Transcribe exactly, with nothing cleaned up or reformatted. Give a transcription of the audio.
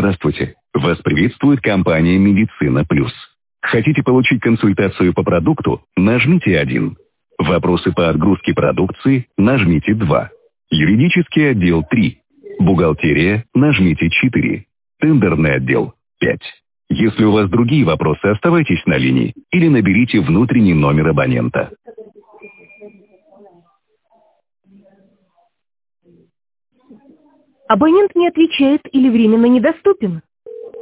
Здравствуйте. Вас приветствует компания «Медицина Плюс». Хотите получить консультацию по продукту? Нажмите один. Вопросы по отгрузке продукции? Нажмите два. Юридический отдел три. Бухгалтерия? Нажмите четыре. Тендерный отдел пять. Если у вас другие вопросы, оставайтесь на линии или наберите внутренний номер абонента. Абонент не отвечает или временно недоступен.